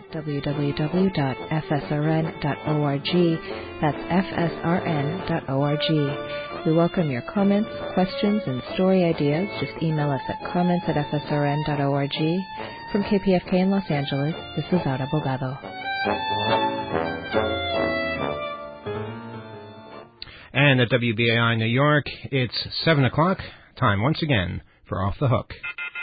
www.fsrn.org. That's fsrn.org. We welcome your comments, questions, and story ideas. Just email us at comments@fsrn.org. From KPFK in Los Angeles, this is Laura Bogado. And at WBAI New York, it's 7 o'clock. Time once again for Off the Hook.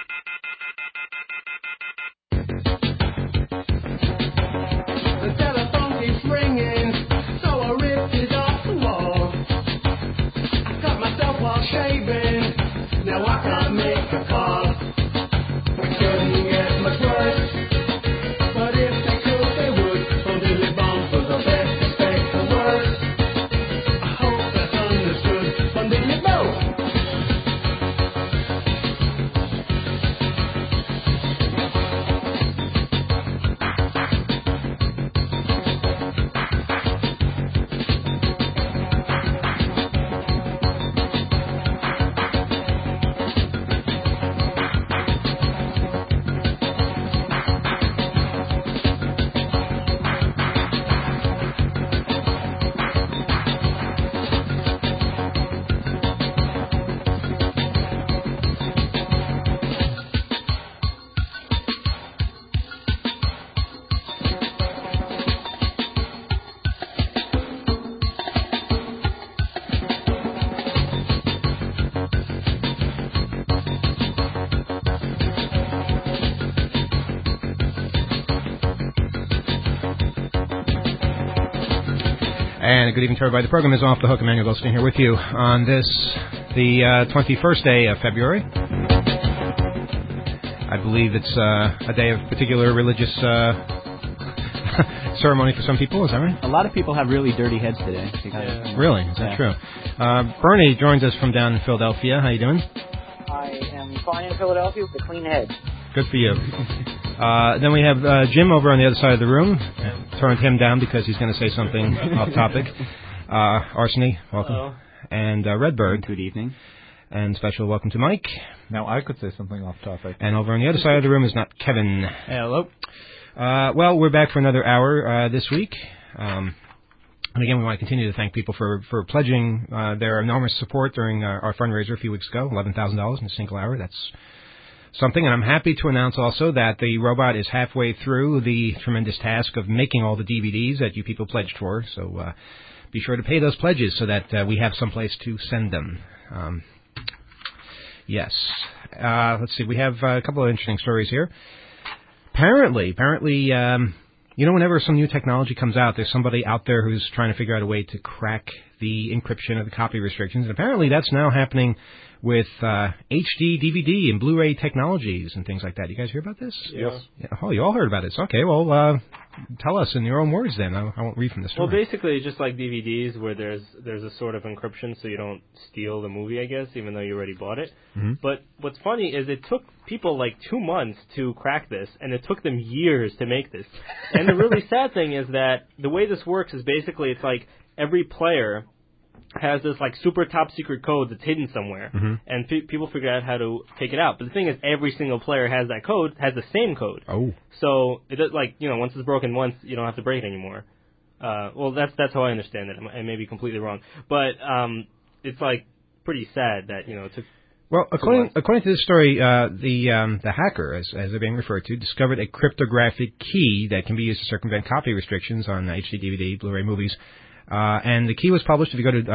And good evening to everybody. The program is Off the Hook. Emmanuel Goldstein here with you on this, the 21st day of February. I believe it's a day of particular religious ceremony for some people. Is that right? A lot of people have really dirty heads today. Really? Is that true? Bernie joins us from down in Philadelphia. How you doing? I am fine in Philadelphia with a clean head. Good for you. Then we have Jim over on the other side of the room. Turned him down because he's going to say something off topic. Arseny, welcome. Hello. And Redbird. Good evening. And special welcome to Mike. Now I could say something off topic. And over on the other side of the room is not Kevin. Hello. Well, we're back for another hour this week. And again, we want to continue to thank people for pledging their enormous support during our fundraiser a few weeks ago, $11,000 in a single hour. That's something, and I'm happy to announce also that the robot is halfway through the tremendous task of making all the DVDs that you people pledged for, so be sure to pay those pledges so that we have someplace to send them. Yes. Let's see, we have a couple of interesting stories here. Apparently, whenever some new technology comes out, there's somebody out there who's trying to figure out a way to crack the encryption of the copy restrictions, and apparently that's now happening with HD, DVD, and Blu-ray technologies and things like that. You guys hear about this? Yes. Yeah. Oh, you all heard about this. Okay, well, tell us in your own words then. I won't read from the story. Well, basically, just like DVDs where there's a sort of encryption so you don't steal the movie, I guess, even though you already bought it. Mm-hmm. But what's funny is it took people like 2 months to crack this, and it took them years to make this. And the really sad thing is that the way this works is basically it's like every player has this like super top secret code that's hidden somewhere, mm-hmm. and people figure out how to take it out. But the thing is, every single player has that code, has the same code. Oh. So it does, like, once it's broken once, you don't have to break it anymore. Well, that's how I understand it. I may be completely wrong, but it's like pretty sad that it took. Well, according to this story, the hacker, as they're being referred to, discovered a cryptographic key that can be used to circumvent copy restrictions on HD, DVD, Blu-ray movies. And the key was published. If you go to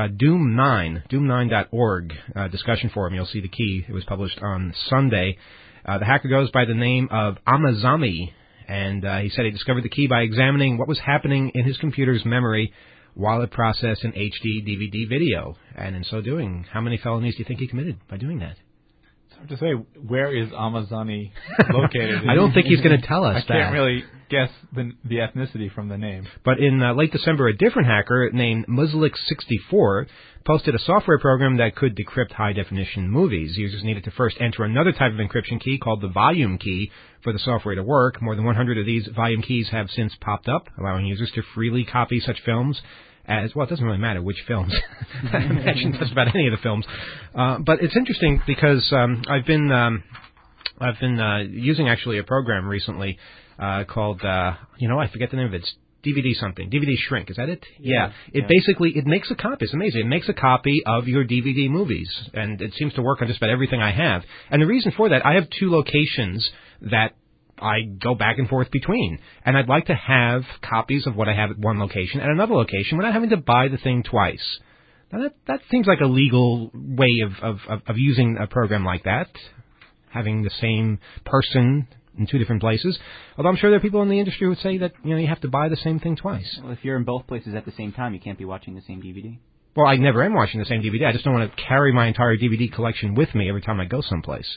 doom9.org discussion forum, you'll see the key. It was published on Sunday. The hacker goes by the name of Amazami, and he said he discovered the key by examining what was happening in his computer's memory while it processed an HD DVD video. And in so doing, how many felonies do you think he committed by doing that? It's hard to say. Where is Amazani located? I don't think he's going to tell us that. I can't really guess the ethnicity from the name. But in late December, a different hacker named Muslik64 posted a software program that could decrypt high-definition movies. Users needed to first enter another type of encryption key called the volume key for the software to work. More than 100 of these volume keys have since popped up, allowing users to freely copy such films as, well, it doesn't really matter which films. I imagine just about any of the films. But it's interesting because I've been using actually a program recently called, I forget the name of it. It's DVD something. DVD Shrink. Is that it? Yeah. Basically, it makes a copy. It's amazing. It makes a copy of your DVD movies. And it seems to work on just about everything I have. And the reason for that, I have 2 locations that I go back and forth between. And I'd like to have copies of what I have at one location and another location without having to buy the thing twice. Now, that seems like a legal way of using a program like that, having the same person in 2 different places. Although I'm sure there are people in the industry who would say that you have to buy the same thing twice. Well, if you're in both places at the same time, you can't be watching the same DVD. Well, I never am watching the same DVD. I just don't want to carry my entire DVD collection with me every time I go someplace.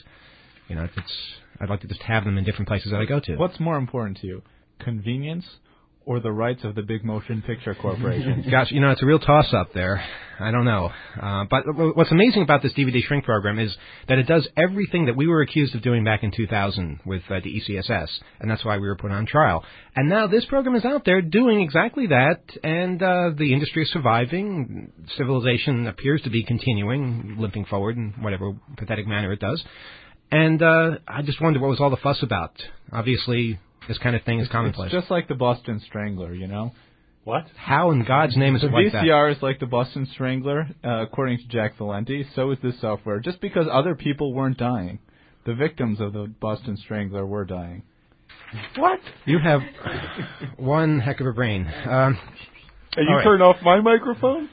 I'd like to just have them in different places that I go to. What's more important to you, convenience or the rights of the big motion picture corporation? Gosh, it's a real toss-up there. I don't know. But what's amazing about this DVD Shrink program is that it does everything that we were accused of doing back in 2000 with the ECSS, and that's why we were put on trial. And now this program is out there doing exactly that, and the industry is surviving. Civilization appears to be continuing, limping forward in whatever pathetic manner it does. And I just wondered what was all the fuss about. Obviously, this kind of thing is commonplace. It's just like the Boston Strangler, What? How in God's name is it like that? The VCR is like the Boston Strangler, according to Jack Valenti. So is this software. Just because other people weren't dying, the victims of the Boston Strangler were dying. What? You have one heck of a brain. And you turn off my microphone?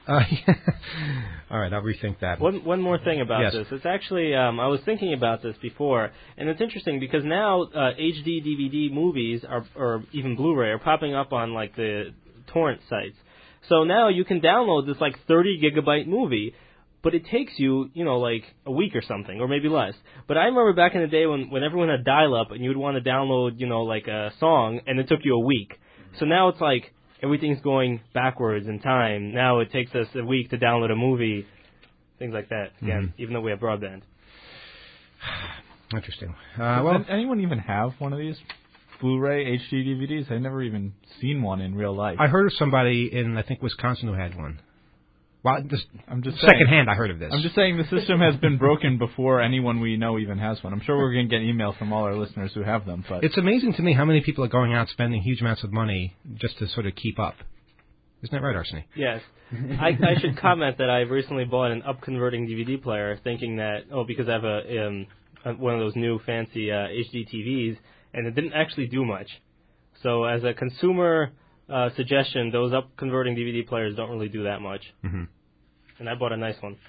All right, I'll rethink that. One more thing about this. It's actually, I was thinking about this before, and it's interesting because now HD DVD movies or even Blu-ray are popping up on like the torrent sites. So now you can download this like 30 gigabyte movie, but it takes you, like a week or something, or maybe less. But I remember back in the day when everyone had dial-up and you would want to download, like a song, and it took you a week. So now it's like everything's going backwards in time. Now it takes us a week to download a movie, things like that, again, even though we have broadband. Interesting. Does anyone even have one of these Blu-ray HD DVDs? I've never even seen one in real life. I heard of somebody in, I think, Wisconsin who had one. Well, I'm just secondhand I heard of this. I'm just saying the system has been broken before anyone we know even has one. I'm sure we're going to get email from all our listeners who have them. But it's amazing to me how many people are going out spending huge amounts of money just to sort of keep up. Isn't that right, Arseny? Yes. I should comment that I've recently bought an up-converting DVD player thinking that, because I have one of those new fancy HD TVs, and it didn't actually do much. So as a consumer suggestion, those up-converting DVD players don't really do that much. Mm-hmm. And I bought a nice one.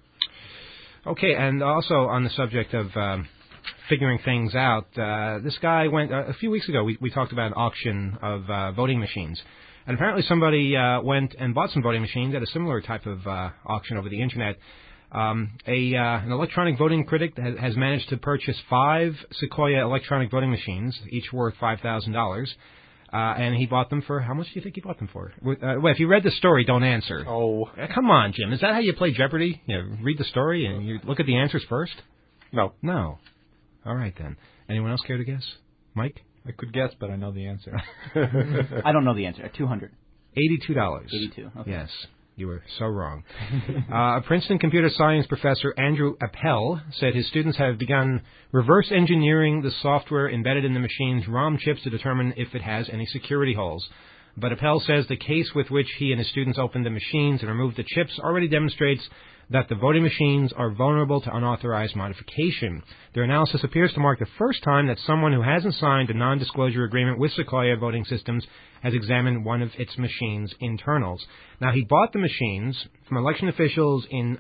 Okay, and also on the subject of figuring things out, this guy went, a few weeks ago, we talked about an auction of voting machines. And apparently somebody went and bought some voting machines at a similar type of auction over the Internet. An electronic voting critic has managed to purchase 5 Sequoia electronic voting machines, each worth $5,000. And he bought them for, how much do you think he bought them for? Well, if you read the story, don't answer. Oh. Come on, Jim. Is that how you play Jeopardy? Read the story and you look at the answers first? No. No. All right, then. Anyone else care to guess? Mike? I could guess, but I know the answer. I don't know the answer. $200. $82. 82. Okay. Yes. You were so wrong. Princeton computer science professor Andrew Appel said his students have begun reverse engineering the software embedded in the machine's ROM chips to determine if it has any security holes. But Appel says the case with which he and his students opened the machines and removed the chips already demonstrates that the voting machines are vulnerable to unauthorized modification. Their analysis appears to mark the first time that someone who hasn't signed a non-disclosure agreement with Sequoia Voting Systems has examined one of its machine's internals. Now, he bought the machines from election officials in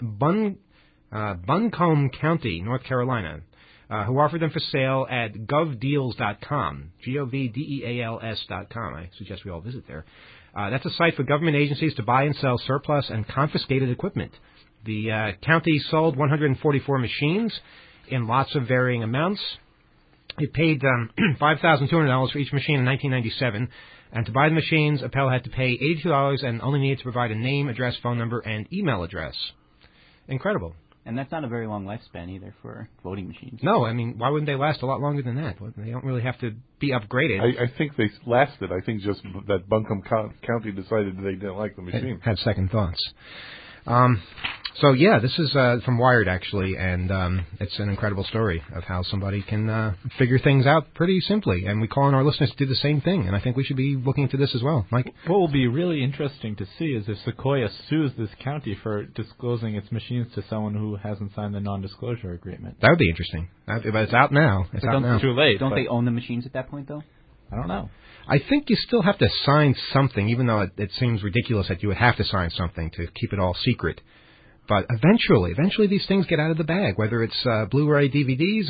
Buncombe County, North Carolina, who offered them for sale at govdeals.com, govdeals.com. I suggest we all visit there. That's a site for government agencies to buy and sell surplus and confiscated equipment. The county sold 144 machines in lots of varying amounts. It paid $5,200 for each machine in 1997. And to buy the machines, Appel had to pay $82 and only needed to provide a name, address, phone number, and email address. Incredible. And that's not a very long lifespan either for voting machines. No, I mean, why wouldn't they last a lot longer than that? They don't really have to be upgraded. I think they lasted. I think just that Buncombe County decided they didn't like the machine. Had second thoughts. So yeah, this is from Wired actually, and it's an incredible story of how somebody can figure things out pretty simply. And we call on our listeners to do the same thing, and I think we should be looking into this as well. Mike? What will be really interesting to see is if Sequoia sues this county for disclosing its machines to someone who hasn't signed the non-disclosure agreement. That would be interesting. But it's out now. It's out now. It's too late. Don't they own the machines at that point, though? I don't know. I think you still have to sign something, even though it seems ridiculous that you would have to sign something to keep it all secret. But eventually these things get out of the bag, whether it's Blu-ray DVDs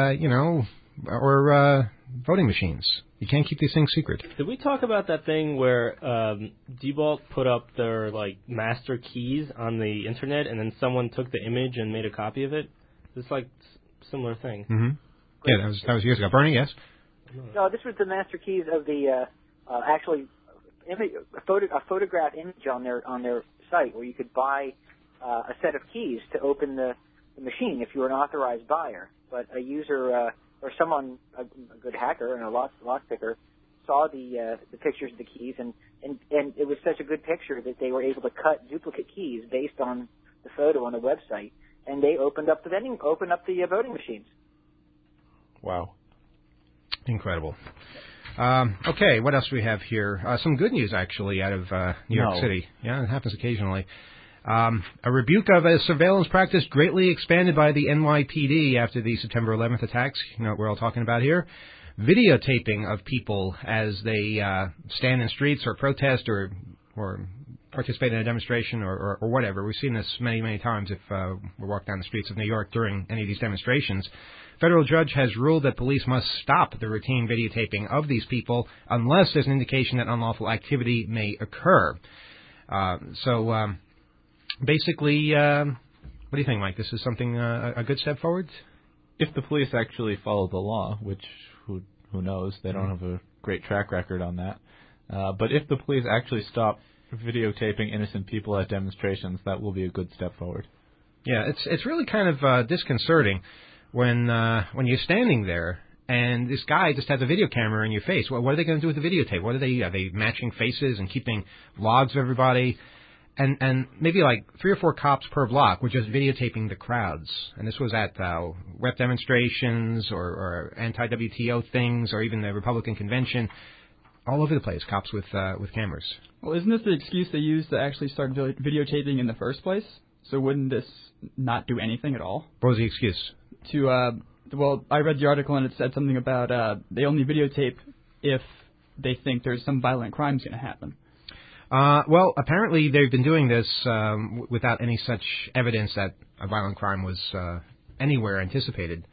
or voting machines. You can't keep these things secret. Did we talk about that thing where Diebold put up their master keys on the internet, and then someone took the image and made a copy of it? It's similar thing. Mm-hmm. Yeah, that was years ago. Bernie, yes. No, this was the master keys of the a photograph image on their site where you could buy a set of keys to open the machine if you were an authorized buyer. But a user or someone, a good hacker and a lockpicker, saw the pictures of the keys, and it was such a good picture that they were able to cut duplicate keys based on the photo on the website, and they opened up the voting machines. Wow. Incredible. Okay, what else do we have here? Some good news, actually, out of New York City. Yeah, it happens occasionally. A rebuke of a surveillance practice greatly expanded by the NYPD after the September 11th attacks. You know what we're all talking about here. Videotaping of people as they stand in streets or protest or participate in a demonstration or whatever. We've seen this many, many times if we walk down the streets of New York during any of these demonstrations. Federal judge has ruled that police must stop the routine videotaping of these people unless there's an indication that unlawful activity may occur. Basically, what do you think, Mike? This is something a good step forward? If the police actually follow the law, which who knows, they don't have a great track record on that. But if the police actually stop videotaping innocent people at demonstrations, that will be a good step forward. Yeah, it's really kind of disconcerting when you're standing there and this guy just has a video camera in your face. What are they going to do with the videotape? Are they matching faces and keeping logs of everybody? And maybe 3 or 4 cops per block were just videotaping the crowds. And this was at rep demonstrations or anti-WTO things or even the Republican convention. All over the place, cops with cameras. Well, isn't this the excuse they used to actually start videotaping in the first place? So wouldn't this not do anything at all? What was the excuse? Well, I read the article and it said something about they only videotape if they think there's some violent crime's going to happen. Well, apparently they've been doing this without any such evidence that a violent crime was anywhere anticipated.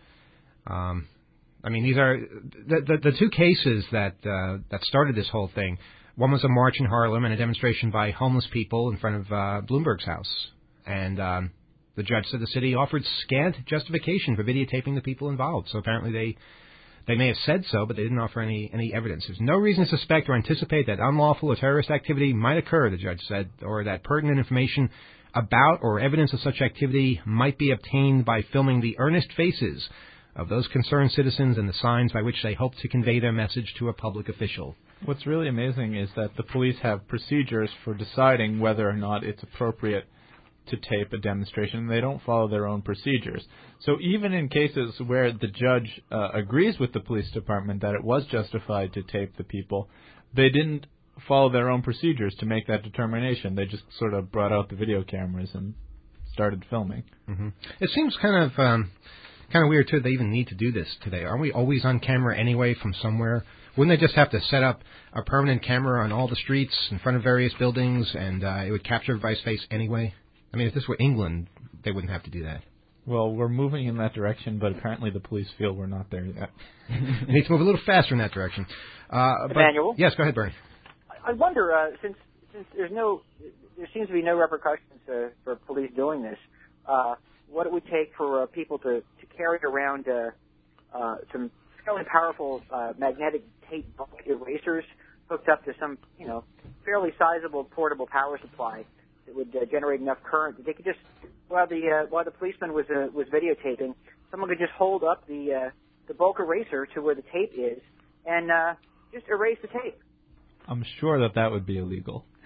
These are the 2 cases that started this whole thing. One was a march in Harlem and a demonstration by homeless people in front of Bloomberg's house. And the judge said the city offered scant justification for videotaping the people involved. So apparently they may have said so, but they didn't offer any evidence. There's no reason to suspect or anticipate that unlawful or terrorist activity might occur, the judge said, or that pertinent information about or evidence of such activity might be obtained by filming the earnest faces of those concerned citizens and the signs by which they hope to convey their message to a public official. What's really amazing is that the police have procedures for deciding whether or not it's appropriate to tape a demonstration. They don't follow their own procedures. So even in cases where the judge agrees with the police department that it was justified to tape the people, they didn't follow their own procedures to make that determination. They just sort of brought out the video cameras and started filming. Mm-hmm. It seems kind of weird, too, they even need to do this today. Aren't we always on camera anyway from somewhere? Wouldn't they just have to set up a permanent camera on all the streets in front of various buildings and it would capture everybody's face anyway? I mean, if this were England, they wouldn't have to do that. Well, we're moving in that direction, but apparently the police feel we're not there yet. We need to move a little faster in that direction. Emmanuel? Yes, go ahead, Bernie. I wonder, since there seems to be no repercussions for police doing this, what it would take for people to carry around some fairly powerful magnetic tape bulk erasers hooked up to some, fairly sizable portable power supply that would generate enough current that they could just, while the policeman was videotaping, someone could just hold up the bulk eraser to where the tape is and just erase the tape. I'm sure that would be illegal.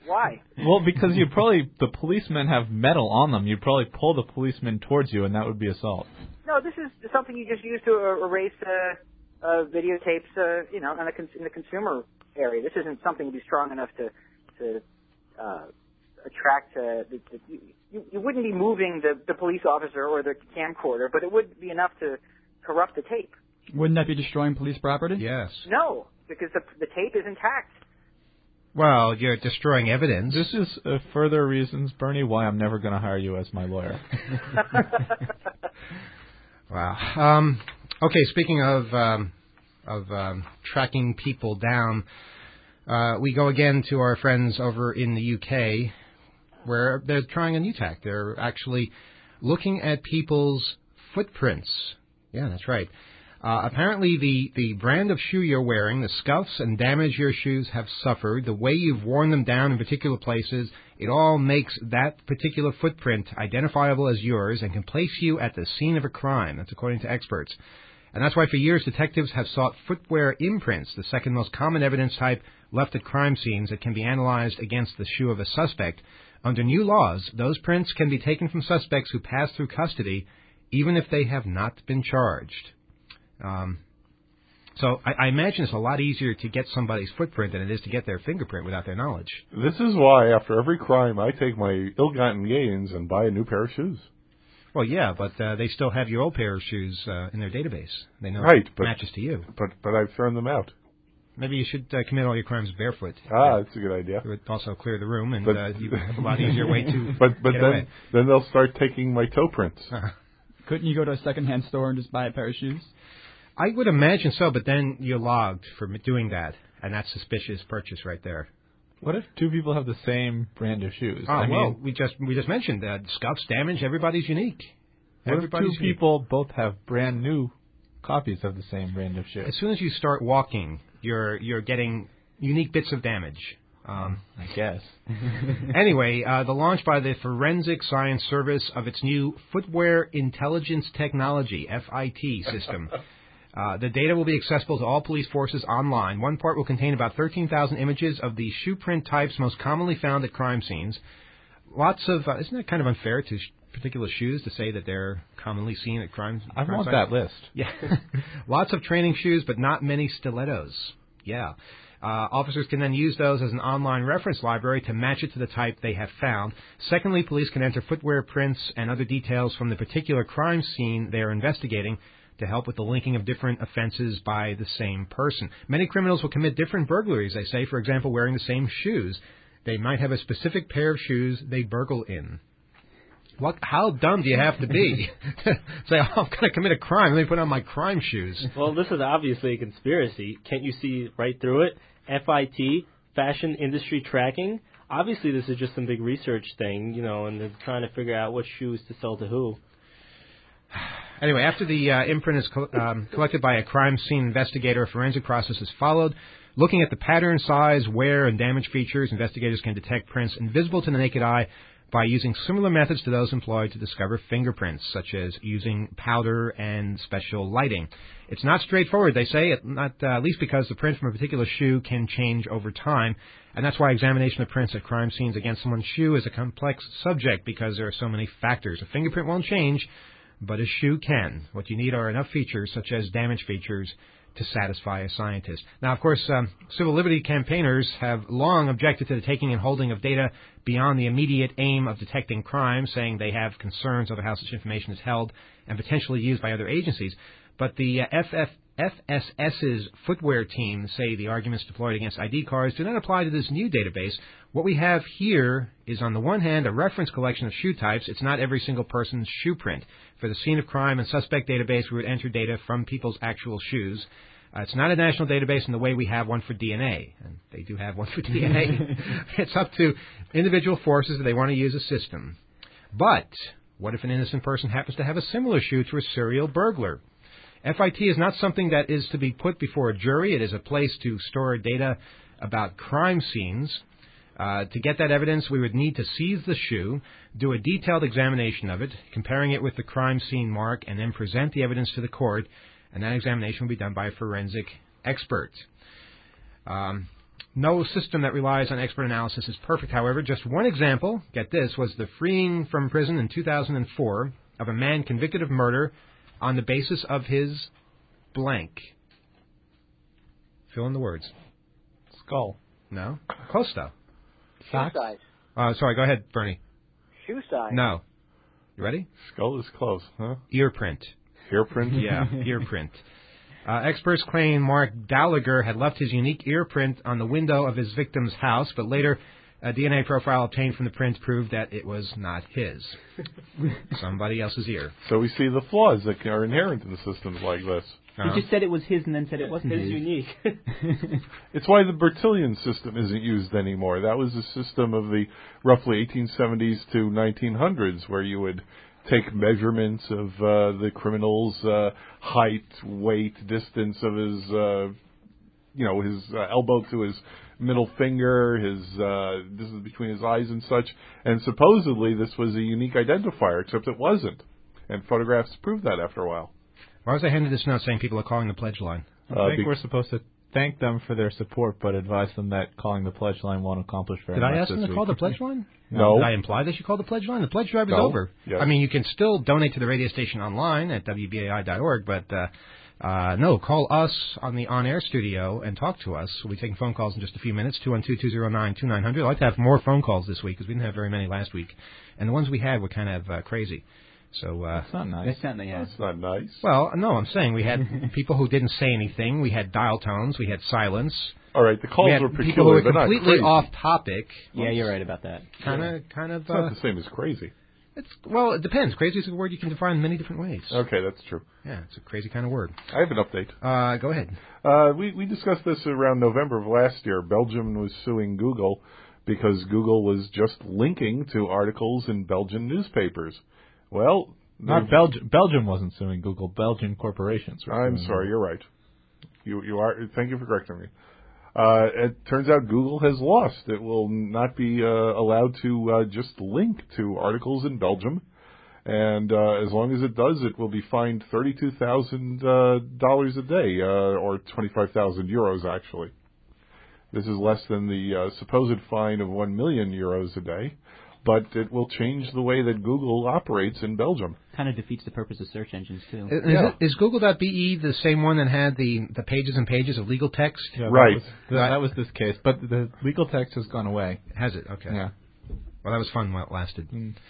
Why? Well, because the policemen have metal on them. You'd probably pull the policeman towards you, and that would be assault. No, this is something you just use to erase videotapes, in the consumer area. This isn't something to be strong enough to attract. You wouldn't be moving the police officer or the camcorder, but it would be enough to corrupt the tape. Wouldn't that be destroying police property? Yes. No, because the tape is intact. Well, you're destroying evidence. This is further reasons, Bernie, why I'm never going to hire you as my lawyer. Wow. Okay, speaking of tracking people down, we go again to our friends over in the UK, where they're trying a new tack. They're actually looking at people's footprints. Yeah, that's right. Apparently, the brand of shoe you're wearing, the scuffs and damage your shoes have suffered, the way you've worn them down in particular places, it all makes that particular footprint identifiable as yours and can place you at the scene of a crime. That's according to experts. And that's why for years detectives have sought footwear imprints, the second most common evidence type left at crime scenes that can be analyzed against the shoe of a suspect. Under new laws, those prints can be taken from suspects who pass through custody, even if they have not been charged. So I imagine it's a lot easier to get somebody's footprint than it is to get their fingerprint without their knowledge. This is why, after every crime, I take my ill-gotten gains and buy a new pair of shoes. Well, yeah, but they still have your old pair of shoes in their database. They know right, it matches to you. But I've thrown them out. Maybe you should commit all your crimes barefoot. That's a good idea. It would also clear the room, and you have a lot easier way to but get away. Then they'll start taking my toe prints. Couldn't you go to a secondhand store and just buy a pair of shoes? I would imagine so, but then you're logged for doing that, and that's suspicious purchase right there. What if two people have the same brand of shoes? Well, we just mentioned that scuffs, damage, everybody's unique. What if two people both have brand new copies of the same brand of shoes? As soon as you start walking, you're getting unique bits of damage. I guess. Anyway, the launch by the Forensic Science Service of its new Footwear Intelligence Technology, FIT, system. The data will be accessible to all police forces online. One part will contain about 13,000 images of the shoe print types most commonly found at crime scenes. Lots of, isn't that kind of unfair to particular shoes to say that they're commonly seen at crime sites? I want that list. Yeah. Lots of training shoes, but not many stilettos. Yeah. Officers can then use those as an online reference library to match it to the type they have found. Secondly, police can enter footwear prints and other details from the particular crime scene they are investigating to help with the linking of different offenses by the same person. Many criminals will commit different burglaries, they say, for example, wearing the same shoes. They might have a specific pair of shoes they burgle in. How dumb do you have to be to say, I'm going to commit a crime, let me put on my crime shoes? Well, this is obviously a conspiracy. Can't you see right through it? FIT, fashion industry tracking. Obviously, this is just some big research thing, and they're trying to figure out what shoes to sell to who. Anyway, after the imprint is collected by a crime scene investigator, a forensic process is followed. Looking at the pattern, size, wear, and damage features, investigators can detect prints invisible to the naked eye by using similar methods to those employed to discover fingerprints, such as using powder and special lighting. It's not straightforward, they say, not least because the print from a particular shoe can change over time, and that's why examination of prints at crime scenes against someone's shoe is a complex subject because there are so many factors. A fingerprint won't change, but a shoe can. What you need are enough features, such as damage features, to satisfy a scientist. Now, of course, civil liberty campaigners have long objected to the taking and holding of data beyond the immediate aim of detecting crime, saying they have concerns over how such information is held and potentially used by other agencies. But the FSS's footwear team say the arguments deployed against ID cards do not apply to this new database. What we have here is, on the one hand, a reference collection of shoe types. It's not every single person's shoe print. For the scene of crime and suspect database, we would enter data from people's actual shoes. It's not a national database in the way we have one for DNA. And they do have one for DNA. It's up to individual forces if they want to use a system. But what if an innocent person happens to have a similar shoe to a serial burglar? FIT is not something that is to be put before a jury. It is a place to store data about crime scenes. To get that evidence, we would need to seize the shoe, do a detailed examination of it, comparing it with the crime scene mark, and then present the evidence to the court, and that examination will be done by a forensic expert. No system that relies on expert analysis is perfect, however. Just one example, get this, was the freeing from prison in 2004 of a man convicted of murder on the basis of his blank. Fill in the words. Skull. No? Close though. Shoe size. Sorry, go ahead, Bernie. Shoe size. No. You ready? Skull is close, huh? Ear print. Ear print? Yeah, ear print. Experts claim Mark Gallagher had left his unique ear print on the window of his victim's house, but later a DNA profile obtained from the print proved that it was not his. Somebody else's ear. So we see the flaws that are inherent in systems like this. He just said it was his and then said it wasn't his. unique. It's why the Bertillon system isn't used anymore. That was a system of the roughly 1870s to 1900s where you would take measurements of the criminal's height, weight, distance of his, his elbow to his middle finger, his distance between his eyes and such. And supposedly this was a unique identifier, except it wasn't. And photographs proved that after a while. Why was I handed this note saying people are calling the pledge line? I think we're supposed to thank them for their support, but advise them that calling the pledge line won't accomplish very much. Did I ask this them to week. call the pledge line? No. Did I imply they should call the pledge line? The pledge drive is No. over. Yes. I mean, you can still donate to the radio station online at WBAI.org, but no, call us on the on-air studio and talk to us. We'll be taking phone calls in just a few minutes, 212-209-2900. I'd like to have more phone calls this week because we didn't have very many last week. And the ones we had were kind of crazy. So That's not nice. That's not, yeah. That's not nice. Well, no, I'm saying we had people who didn't say anything. We had dial tones. We had silence. All right, the calls we had were people who peculiar, were but not completely crazy. off topic. Yeah, you're right about that. Kind of. It's not the same as crazy. Well, it depends. Crazy is a word you can define in many different ways. Okay, that's true. Yeah, it's a crazy kind of word. I have an update. Go ahead. We discussed this around November of last year. Belgium was suing Google because Google was just linking to articles in Belgian newspapers. Well, Not Belgium. Belgium wasn't suing Google. Belgian corporations were I'm suing sorry, Google. you're right. You are. Thank you for correcting me. It turns out Google has lost. It will not be allowed to just link to articles in Belgium, and as long as it does, it will be fined $32,000 a day, or 25,000 euros actually. This is less than the supposed fine of 1 million euros a day, but it will change the way that Google operates in Belgium. Kind of defeats the purpose of search engines, too. Is Google.be the same one that had the pages and pages of legal text? Yeah, Right. That was this case, but the legal text has gone away. Has it? Okay. Yeah. Well, that was fun while it lasted.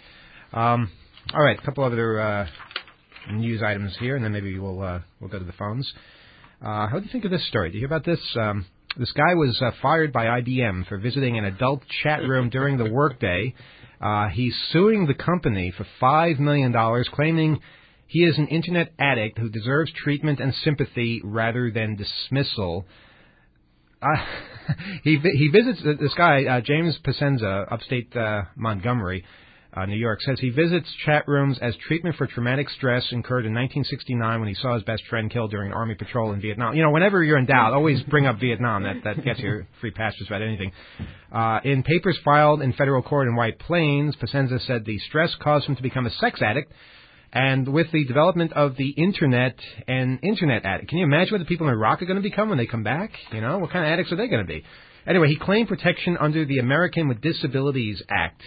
All right, a couple other news items here, and then maybe we'll go to the phones. How do you think of this story? Do you hear about this? This guy was fired by IBM for visiting an adult chat room during the workday. He's suing the company for $5 million, claiming he is an Internet addict who deserves treatment and sympathy rather than dismissal. He visits this guy, James Pacenza, upstate Montgomery, New York, says he visits chat rooms as treatment for traumatic stress incurred in 1969 when he saw his best friend killed during an army patrol in Vietnam. You know, whenever you're in doubt, always bring up Vietnam. That gets you free pass just about anything. In papers filed in federal court in White Plains, Pacenza said the stress caused him to become a sex addict. And with the development of the Internet and Internet addict, can you imagine what the people in Iraq are going to become when they come back? You know, what kind of addicts are they going to be? Anyway, he claimed protection under the American with Disabilities Act.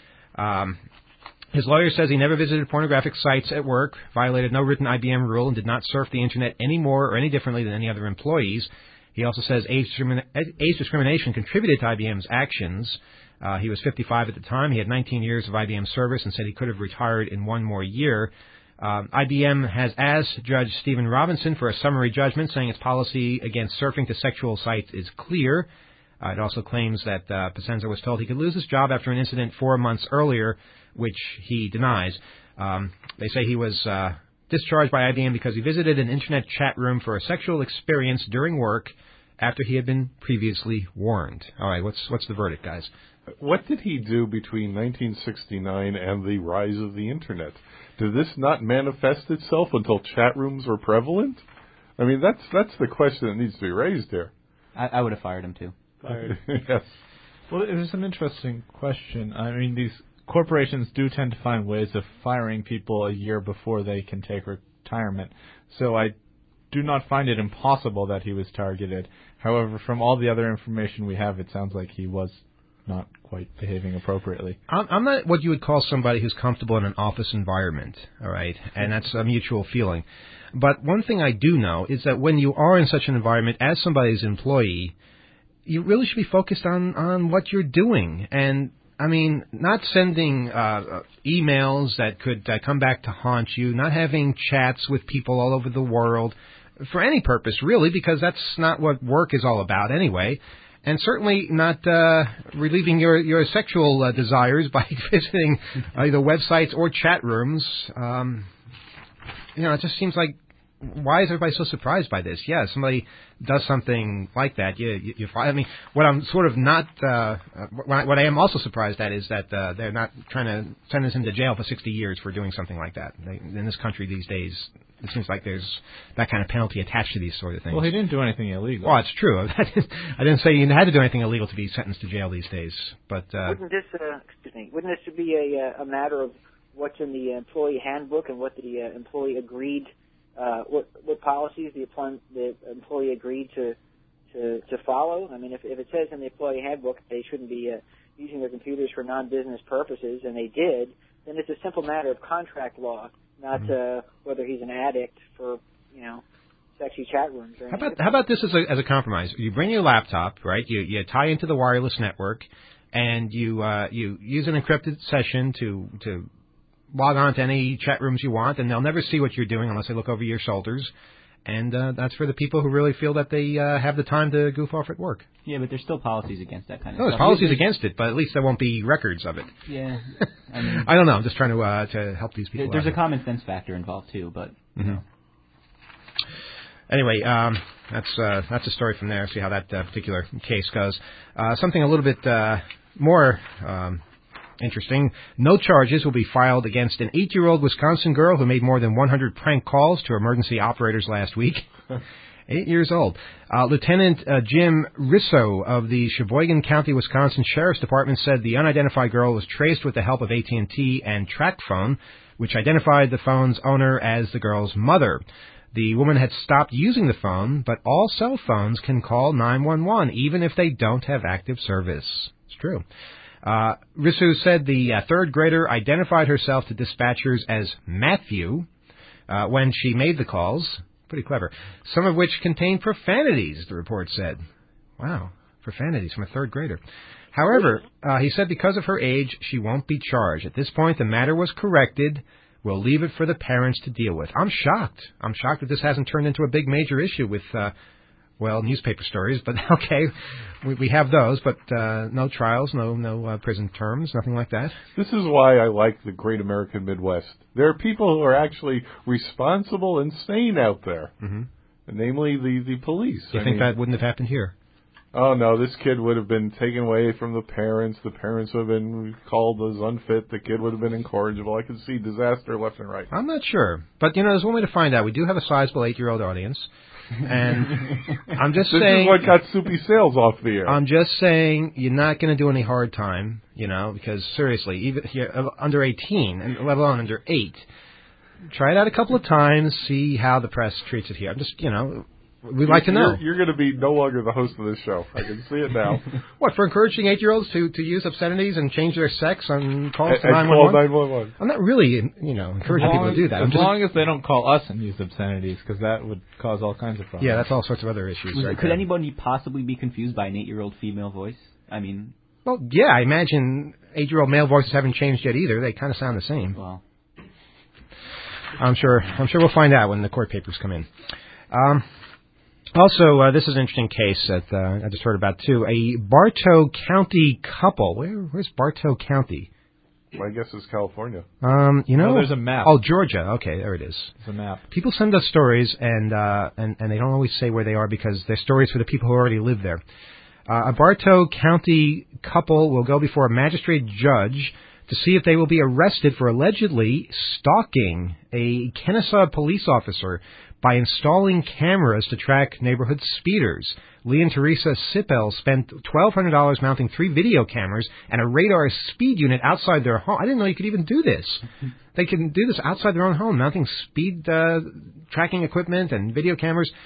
His lawyer says he never visited pornographic sites at work, violated no written IBM rule, and did not surf the Internet any more or any differently than any other employees. He also says age discrimination contributed to IBM's actions. He was 55 at the time. He had 19 years of IBM service and said he could have retired in one more year. IBM has asked Judge Stephen Robinson for a summary judgment, saying its policy against surfing to sexual sites is clear. It also claims that Pacenza was told he could lose his job after an incident 4 months earlier, which he denies. They say he was discharged by IBM because he visited an Internet chat room for a sexual experience during work after he had been previously warned. All right, what's the verdict, guys? What did he do between 1969 and the rise of the Internet? Did this not manifest itself until chat rooms were prevalent? I mean, that's the question that needs to be raised here. I would have fired him, too. Yes. Well, it was an interesting question. I mean, these corporations do tend to find ways of firing people a year before they can take retirement. So I do not find it impossible that he was targeted. However, from all the other information we have, it sounds like he was not quite behaving appropriately. I'm not what you would call somebody who's comfortable in an office environment, all right? And that's a mutual feeling. But one thing I do know is that when you are in such an environment as somebody's employee, you really should be focused on what you're doing. And, I mean, not sending emails that could come back to haunt you, not having chats with people all over the world for any purpose, really, because that's not what work is all about anyway. And certainly not relieving your sexual desires by visiting either websites or chat rooms. It just seems like, why is everybody so surprised by this? Yeah, somebody does something like that. I mean, what I'm sort of not, what I am also surprised at is that they're not trying to send us into jail for 60 years for doing something like that. In this country these days, it seems like there's that kind of penalty attached to these sort of things. Well, he didn't do anything illegal. Well, it's true. I didn't say you had to do anything illegal to be sentenced to jail these days. But wouldn't this be a matter of what's in the employee handbook and what the employee agreed, what policies the employee agreed to follow? I mean, if it says in the employee handbook they shouldn't be using their computers for non-business purposes, and they did, then it's a simple matter of contract law, not whether he's an addict for sexy chat rooms. Or how about this as a compromise? You bring your laptop, right? You tie into the wireless network, and you use an encrypted session to log on to any chat rooms you want, and they'll never see what you're doing unless they look over your shoulders. And that's for the people who really feel that they have the time to goof off at work. Yeah, but there's still policies against that kind of stuff. There's policies against it, but at least there won't be records of it. Yeah. I don't know. I'm just trying to help these people There's out. a common sense factor involved, too, but... Anyway, that's a story from there. See how that particular case goes. Something a little bit more interesting. No charges will be filed against an 8-year-old Wisconsin girl who made more than 100 prank calls to emergency operators last week. 8 years old. Lieutenant Jim Risso of the Sheboygan County, Wisconsin Sheriff's Department said the unidentified girl was traced with the help of AT&T and TracFone, which identified the phone's owner as the girl's mother. The woman had stopped using the phone, but all cell phones can call 911, even if they don't have active service. It's true. Risso said the third grader identified herself to dispatchers as Matthew when she made the calls. Pretty clever. Some of which contained profanities, the report said. Wow, profanities from a third grader. However, he said because of her age, she won't be charged. At this point, the matter was corrected. We'll leave it for the parents to deal with. I'm shocked. I'm shocked that this hasn't turned into a big major issue with, newspaper stories. But, okay, we have those, but no trials, no prison terms, nothing like that. This is why I like the great American Midwest. There are people who are actually responsible and sane out there, namely the police. You think that wouldn't have happened here? Oh, no, this kid would have been taken away from the parents. The parents would have been called as unfit. The kid would have been incorrigible. I could see disaster left and right. I'm not sure. But, there's one way to find out. We do have a sizable 8-year-old audience. And I'm just saying... This is what got Soupy Sales off the air. I'm just saying you're not going to do any hard time, because seriously, even if you're under 18, and let alone under 8, try it out a couple of times, see how the press treats it here. I'm just, we'd like to know. You're going to be no longer the host of this show. I can see it now. What, for encouraging 8-year-olds to use obscenities and change their sex on calls to 911? Call 911. I'm not really, encouraging people to do that. As long as they don't call us and use obscenities, because that would cause all kinds of problems. Yeah, that's all sorts of other issues. Could anybody possibly be confused by an 8-year-old female voice? I mean... Well, yeah, I imagine 8-year-old male voices haven't changed yet either. They kind of sound the same. Well... I'm sure we'll find out when the court papers come in. Also, this is an interesting case that I just heard about, too. A Bartow County couple. Where's Bartow County? Well, I guess it's California. There's a map. Oh, Georgia. Okay, there it is. There's a map. People send us stories, and they don't always say where they are because they're stories for the people who already live there. A Bartow County couple will go before a magistrate judge to see if they will be arrested for allegedly stalking a Kennesaw police officer by installing cameras to track neighborhood speeders. Lee and Teresa Sipel spent $1,200 mounting 3 video cameras and a radar speed unit outside their home. I didn't know you could even do this. They can do this outside their own home, mounting speed tracking equipment and video cameras.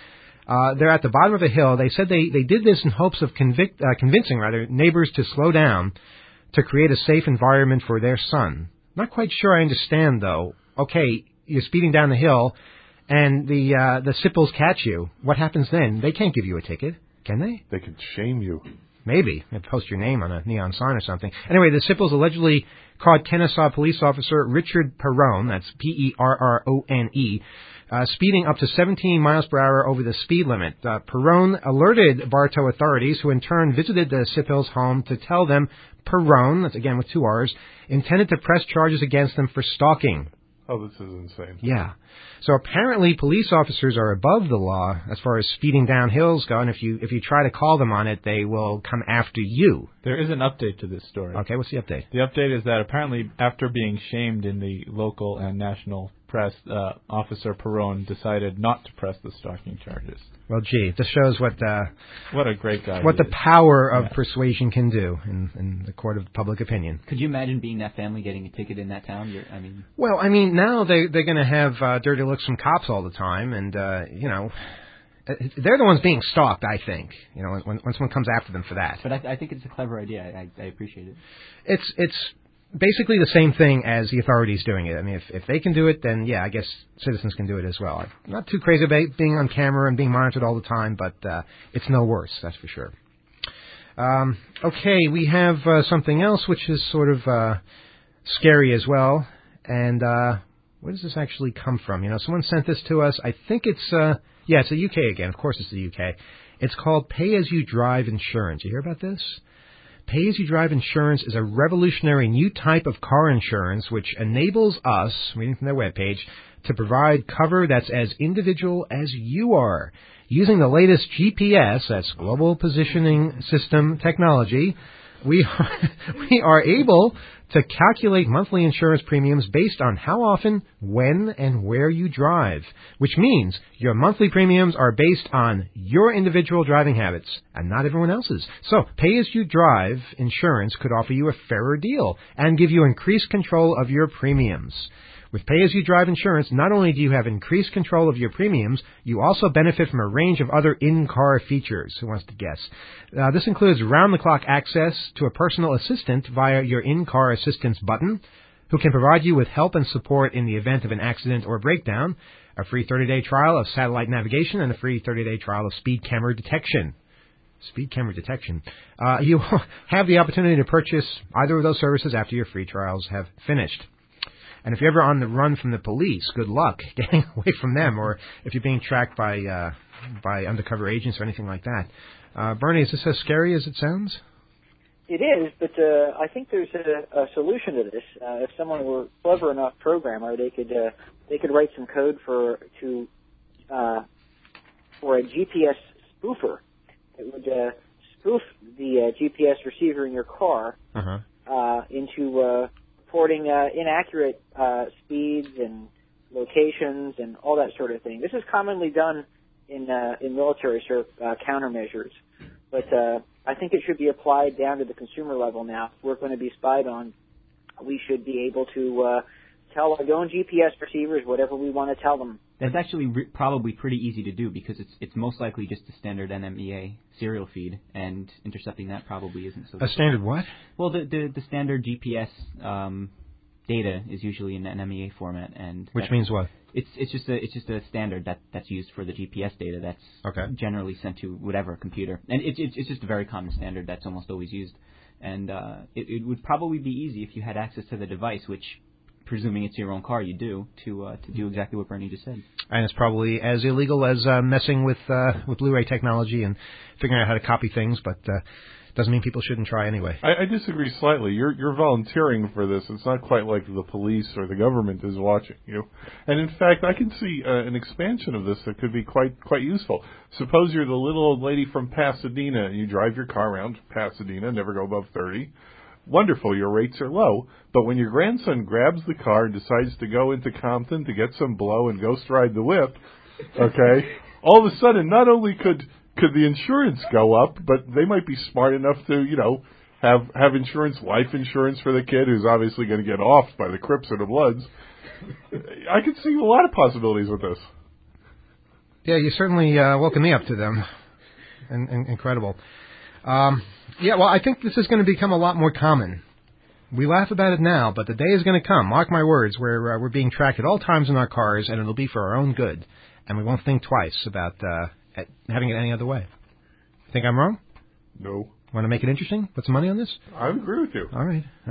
They're at the bottom of a hill. They said they did this in hopes of convincing neighbors to slow down to create a safe environment for their son. Not quite sure I understand, though. Okay, you're speeding down the hill, and the Sipples catch you. What happens then? They can't give you a ticket, can they? They can shame you. Maybe. They post your name on a neon sign or something. Anyway, the Sipples allegedly caught Kennesaw police officer Richard Perrone, that's Perrone, speeding up to 17 miles per hour over the speed limit. Perrone alerted Bartow authorities, who in turn visited the Sipples' home to tell them Perrone, that's again with 2 R's, intended to press charges against them for stalking. Oh, this is insane. Yeah. So apparently police officers are above the law as far as speeding down hills go, and if you try to call them on it, they will come after you. There is an update to this story. Okay, what's the update? The update is that apparently after being shamed in the local and national press, Officer Perrone decided not to press the stalking charges. Well, gee, this shows what a great guy. What the power of persuasion can do in the court of public opinion. Could you imagine being that family getting a ticket in that town? Well, I mean, now they're going to have dirty looks from cops all the time, and they're the ones being stalked. I think when someone comes after them for that. But I think it's a clever idea. I appreciate it. It's basically the same thing as the authorities doing it. I mean, if they can do it, then yeah, I guess citizens can do it as well. I'm not too crazy about being on camera and being monitored all the time, but it's no worse, that's for sure. Okay, we have something else which is sort of scary as well. And where does this actually come from? Someone sent this to us. I think it's it's the UK again. Of course, it's the UK. It's called Pay-As-You-Drive Insurance. You hear about this? Pay-As-You-Drive Insurance is a revolutionary new type of car insurance which enables us, reading from their webpage, to provide cover that's as individual as you are. Using the latest GPS, that's Global Positioning System technology, we are able to calculate monthly insurance premiums based on how often, when, and where you drive, which means your monthly premiums are based on your individual driving habits and not everyone else's. So, Pay-As-You-Drive Insurance could offer you a fairer deal and give you increased control of your premiums. With Pay-As-You-Drive Insurance, not only do you have increased control of your premiums, you also benefit from a range of other in-car features. Who wants to guess? This includes round-the-clock access to a personal assistant via your in-car assistance button, who can provide you with help and support in the event of an accident or breakdown, a free 30-day trial of satellite navigation, and a free 30-day trial of speed camera detection. Speed camera detection. You have the opportunity to purchase either of those services after your free trials have finished. And if you're ever on the run from the police, good luck getting away from them, or if you're being tracked by undercover agents or anything like that. Bernie, is this as scary as it sounds? It is, but I think there's a solution to this. If someone were clever enough programmer, they could write some code for a GPS spoofer. It would spoof the GPS receiver in your car into reporting inaccurate speeds and locations and all that sort of thing. This is commonly done in military countermeasures, but I think it should be applied down to the consumer level now. If we're going to be spied on, we should be able to tell our own GPS receivers whatever we want to tell them. That's actually probably pretty easy to do because it's most likely just a standard NMEA serial feed, and intercepting that probably isn't so. A standard what? Well, the standard GPS data is usually in NMEA format, and which means what? It's just a standard that's used for the GPS data that's generally sent to whatever computer, and it's just a very common standard that's almost always used, and it would probably be easy if you had access to the device, which, presuming it's your own car, you do, to do exactly what Bernie just said. And it's probably as illegal as messing with Blu-ray technology and figuring out how to copy things, but doesn't mean people shouldn't try anyway. I disagree slightly. You're volunteering for this. It's not quite like the police or the government is watching you. And in fact, I can see an expansion of this that could be quite useful. Suppose you're the little old lady from Pasadena and you drive your car around Pasadena, never go above 30. Wonderful, your rates are low, but when your grandson grabs the car and decides to go into Compton to get some blow and ghost ride the whip, all of a sudden, not only could the insurance go up, but they might be smart enough to, have insurance, life insurance for the kid who's obviously going to get offed by the Crips or the Bloods. I could see a lot of possibilities with this. Yeah, you certainly woken me up to them. Incredible. Yeah, well, I think this is going to become a lot more common. We laugh about it now, but the day is going to come, mark my words, where we're being tracked at all times in our cars, and it'll be for our own good. And we won't think twice about having it any other way. Think I'm wrong? No. Want to make it interesting? Put some money on this? I agree with you. All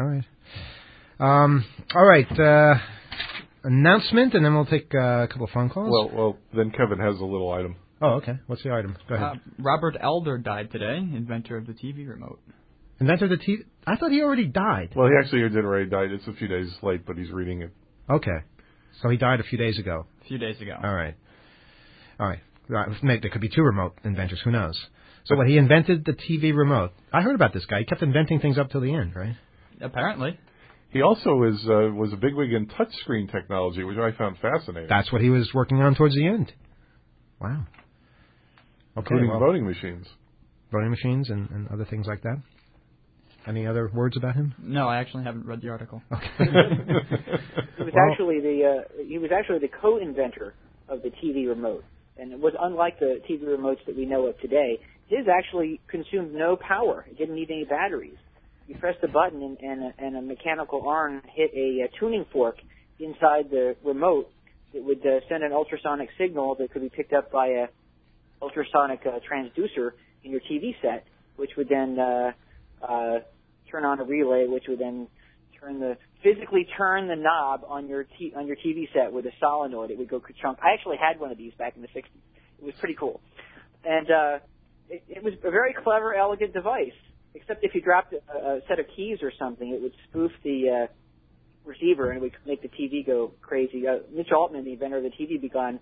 right. Announcement, and then we'll take a couple of phone calls. Well, then Kevin has a little item. Oh, okay. What's the item? Go ahead. Robert Elder died today, inventor of the TV remote. Inventor of the TV? I thought he already died. Well, he actually did already die. It's a few days late, but he's reading it. Okay. So he died a few days ago. A few days ago. All right. There could be two remote inventors. Who knows? So he invented the TV remote. I heard about this guy. He kept inventing things up till the end, right? Apparently. He also was a bigwig in touchscreen technology, which I found fascinating. That's what he was working on towards the end. Wow. Okay, including voting machines. Voting machines and other things like that. Any other words about him? No, I actually haven't read the article. Okay. He was actually the co-inventor of the TV remote, and it was unlike the TV remotes that we know of today. His actually consumed no power. It didn't need any batteries. You press the button, and a mechanical arm hit a tuning fork inside the remote. It would send an ultrasonic signal that could be picked up by a ultrasonic transducer in your TV set, which would then turn on a relay, which would then physically turn the knob on your TV set with a solenoid. It would go ka-chunk. I actually had one of these back in the 60s. It was pretty cool. And it was a very clever, elegant device, except if you dropped a set of keys or something, it would spoof the receiver and it would make the TV go crazy. Mitch Altman, the inventor of the TV Begun,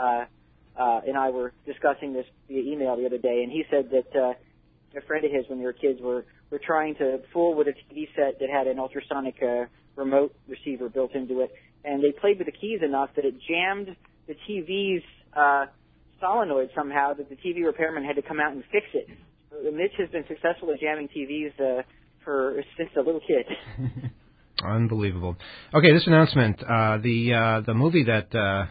and I were discussing this via email the other day, and he said that a friend of his, when they were kids, were trying to fool with a TV set that had an ultrasonic remote receiver built into it, and they played with the keys enough that it jammed the TV's solenoid somehow that the TV repairman had to come out and fix it. So Mitch has been successful at jamming TVs since a little kid. Unbelievable. Okay, this announcement: the movie that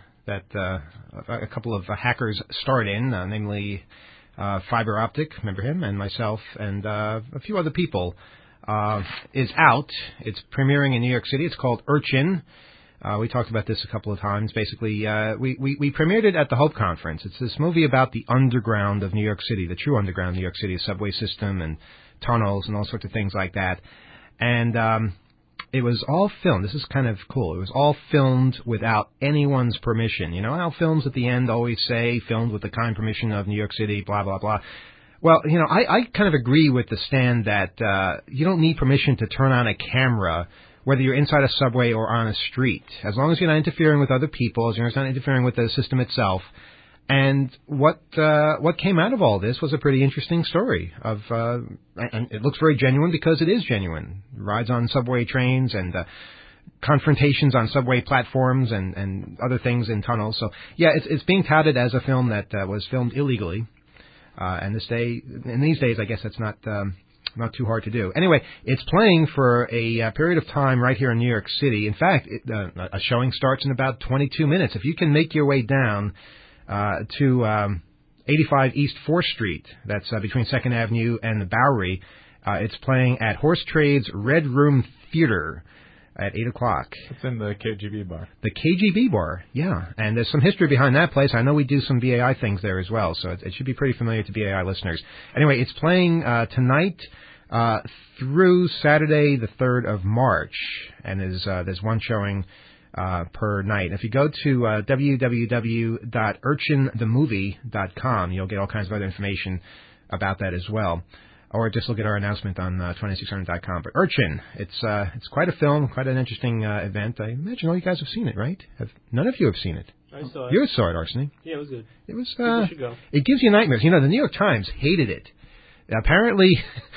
a couple of hackers starred in, namely Fiber Optic, remember him, and myself, and a few other people, is out. It's premiering in New York City. It's called Urchin. We talked about this a couple of times. Basically, we premiered it at the Hope Conference. It's this movie about the underground of New York City, the true underground of New York City, subway system and tunnels and all sorts of things like that. And it was all filmed. This is kind of cool. It was all filmed without anyone's permission. You know how films at the end always say, filmed with the kind permission of New York City, blah, blah, blah. Well, you know, I kind of agree with the stand that you don't need permission to turn on a camera, whether you're inside a subway or on a street, as long as you're not interfering with other people, as long as you're not interfering with the system itself. And what came out of all this was a pretty interesting story of, and it looks very genuine because it is genuine. Rides on subway trains and confrontations on subway platforms and other things in tunnels. So yeah, it's being touted as a film that was filmed illegally. And in these days, I guess that's not too hard to do. Anyway, it's playing for a period of time right here in New York City. In fact, a showing starts in about 22 minutes. If you can make your way down to 85 East 4th Street, that's between 2nd Avenue and the Bowery, it's playing at Horse Trade's Red Room Theater at 8 o'clock. It's in the KGB bar. The KGB bar, yeah. And there's some history behind that place. I know we do some BAI things there as well, so it should be pretty familiar to BAI listeners. Anyway, it's playing tonight through Saturday, the 3rd of March, and there's one showing per night. If you go to www.urchinthemovie.com, you'll get all kinds of other information about that as well. Or just look at our announcement on 2600.com. But Urchin, it's quite a film, quite an interesting event. I imagine all you guys have seen it, right? None of you have seen it. I saw it. You saw it, Arseny. Yeah, it was good. It was. People should go. It gives you nightmares. You know, the New York Times hated it. Apparently,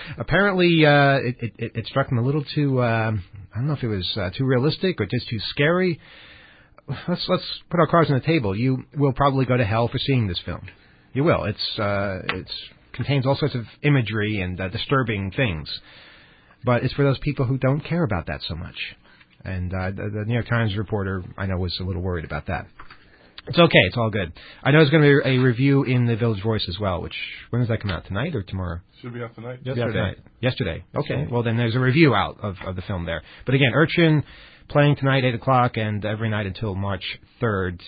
it struck them a little too. I don't know if it was too realistic or just too scary. Let's put our cards on the table. You will probably go to hell for seeing this film. You will. It contains all sorts of imagery and disturbing things, but it's for those people who don't care about that so much. And the New York Times reporter, I know, was a little worried about that. It's okay. It's all good. I know there's going to be a review in the Village Voice as well, which, when does that come out? Tonight or tomorrow? Should be out tonight. Yesterday. Okay. Well, then there's a review out of the film there. But again, Urchin playing tonight, 8 o'clock, and every night until March 3rd,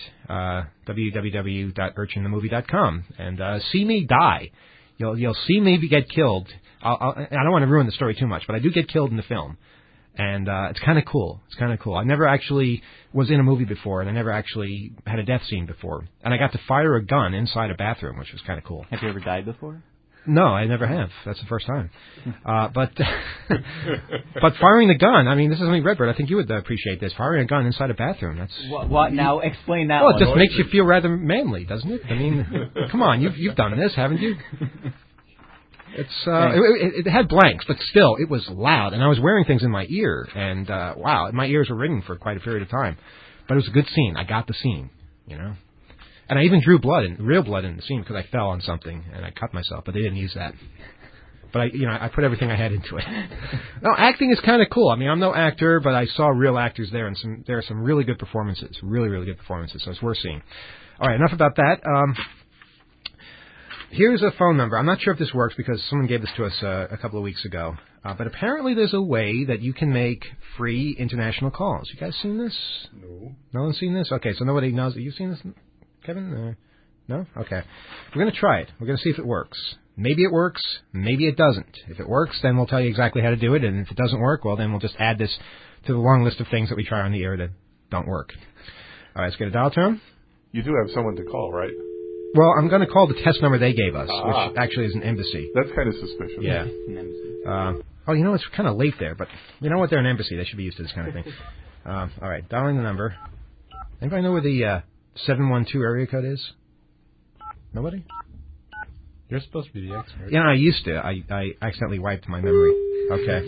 www.urchinthemovie.com. And see me die. You'll see me get killed. I don't want to ruin the story too much, but I do get killed in the film. And it's kind of cool. I never actually was in a movie before, and I never actually had a death scene before. And I got to fire a gun inside a bathroom, which was kind of cool. Have you ever died before? No, I never have. That's the first time. But firing the gun, I mean, this is something, Redbird, I think you would appreciate this. Firing a gun inside a bathroom, that's... What now? Explain that one. Well, it just makes you feel rather manly, doesn't it? I mean, come on, you've done this, haven't you? It's it had blanks, but still, it was loud, and I was wearing things in my ear, and wow, my ears were ringing for quite a period of time. But it was a good scene. I got the scene, and I even drew real blood in the scene because I fell on something and I cut myself, but they didn't use that. But I put everything I had into it. No, acting is kind of cool. I mean, I'm no actor, but I saw real actors there, and there are some really good performances, really, really good performances. So it's worth seeing. All right, enough about that. Here's a phone number. I'm not sure if this works because someone gave this to us a couple of weeks ago. But apparently there's a way that you can make free international calls. You guys seen this? No. No one's seen this? Okay, so nobody knows that you've seen this, Kevin? No? Okay. We're going to try it. We're going to see if it works. Maybe it works. Maybe it doesn't. If it works, then we'll tell you exactly how to do it. And if it doesn't work, well, then we'll just add this to the long list of things that we try on the air that don't work. All right, let's get a dial tone. You do have someone to call, right? Well, I'm going to call the test number they gave us, which actually is an embassy. That's kind of suspicious. Yeah. An embassy. It's kind of late there, but you know what? They're an embassy. They should be used to this kind of thing. All right, dialing the number. Anybody know where the 712 area code is? Nobody? You're supposed to be the expert. Yeah, I used to. I accidentally wiped my memory. Okay.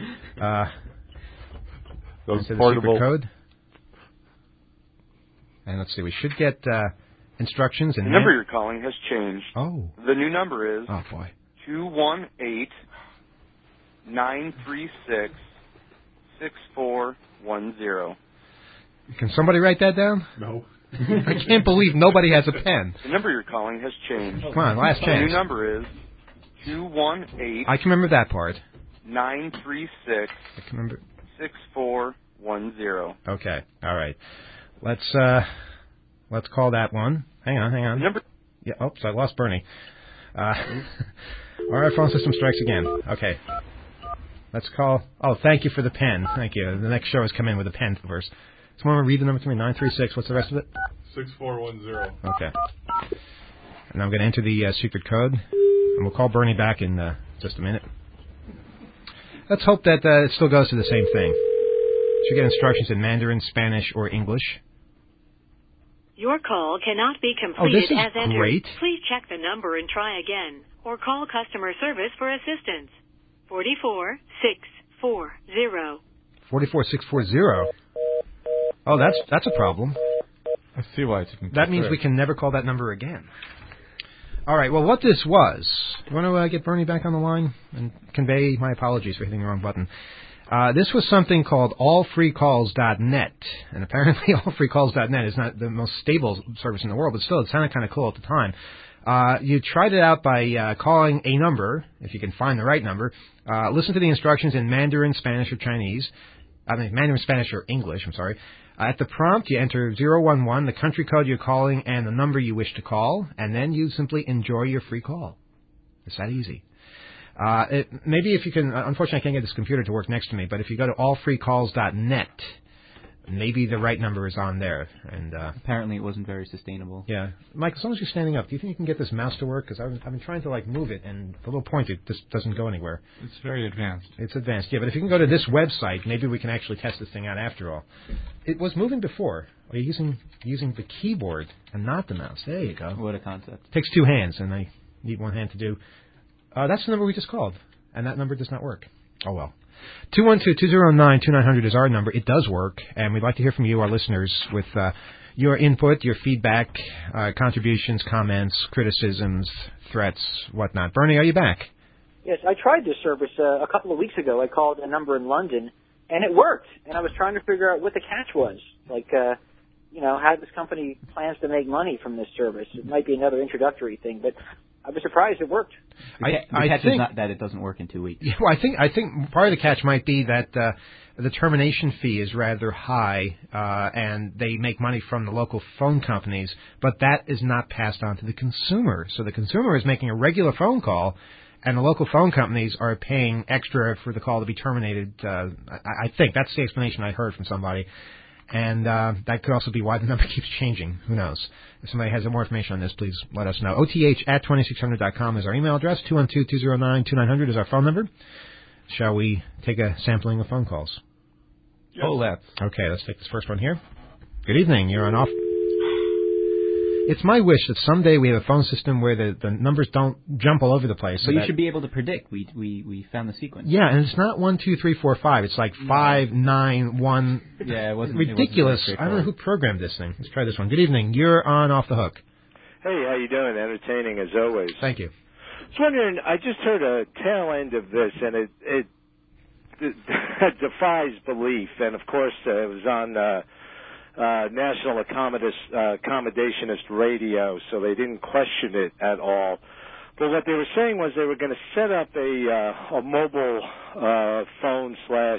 Those the portable secret code. And let's see. We should get instructions. The number you're calling has changed. Oh. The new number is 218-936-6410. Can somebody write that down? No. I can't believe nobody has a pen. The number you're calling has changed. Come on, last chance. The new number is 218. I can remember that part. 936-6410. Okay. All right. Let's call that one. Hang on. The number. Yeah. Oops, I lost Bernie. Our phone system strikes again. Okay. Let's call. Oh, thank you for the pen. Thank you. The next show is come in with a pen first. Someone read the number to me. 936. What's the rest of it? 6410. Okay. And I'm going to enter the secret code, and we'll call Bernie back in just a minute. Let's hope that it still goes to the same thing. Should get instructions in Mandarin, Spanish, or English. Your call cannot be completed as entered. Great. Please check the number and try again, or call customer service for assistance. 44640. 44640. Oh, that's a problem. I see why it's. That means we can never call that number again. All right. Well, what this was, you want to get Bernie back on the line and convey my apologies for hitting the wrong button. This was something called allfreecalls.net, and apparently allfreecalls.net is not the most stable service in the world, but still it sounded kind of cool at the time. You tried it out by calling a number, if you can find the right number, listen to the instructions in Mandarin, Spanish, or Chinese. Mandarin, Spanish, or English, I'm sorry. At the prompt, you enter 011, the country code you're calling, and the number you wish to call, and then you simply enjoy your free call. It's that easy. Maybe if you can, unfortunately I can't get this computer to work next to me, but if you go to allfreecalls.net, maybe the right number is on there. And apparently it wasn't very sustainable. Yeah. Mike, as long as you're standing up, do you think you can get this mouse to work? Because I've been trying to move it, and the little pointer just doesn't go anywhere. It's very advanced. It's advanced, yeah. But if you can go to this website, maybe we can actually test this thing out after all. It was moving before. Are you using the keyboard and not the mouse? There you go. What a concept. It takes two hands, and I need one hand to do. That's the number we just called, and that number does not work. Oh, well. 212-209-2900 is our number. It does work, and we'd like to hear from you, our listeners, with your input, your feedback, contributions, comments, criticisms, threats, whatnot. Bernie, are you back? Yes, I tried this service a couple of weeks ago. I called a number in London, and it worked. And I was trying to figure out what the catch was. how this company plans to make money from this service. It might be another introductory thing, but I was surprised it worked. The catch is not that it doesn't work in 2 weeks. Yeah, well, I think part of the catch might be that the termination fee is rather high, and they make money from the local phone companies, but that is not passed on to the consumer. So the consumer is making a regular phone call, and the local phone companies are paying extra for the call to be terminated. I think that's the explanation I heard from somebody. And that could also be why the number keeps changing. Who knows? If somebody has more information on this, please let us know. OTH@2600.com is our email address. 212-209-2900 is our phone number. Shall we take a sampling of phone calls? Yes. Oh, let's. Okay, let's take this first one here. Good evening. You're on off. It's my wish that someday we have a phone system where the numbers don't jump all over the place. But you should be able to predict. We found the sequence. Yeah, and it's not 1, 2, 3, 4, 5. It's like 5, 9, 1. Yeah, it wasn't ridiculous. I don't know who programmed this thing. Let's try this one. Good evening. You're on Off the Hook. Hey, how you doing? Entertaining as always. Thank you. I was wondering, I just heard a tail end of this, and it defies belief. And of course, it was on National Accommodationist Radio, so they didn't question it at all. But what they were saying was they were going to set up a mobile phone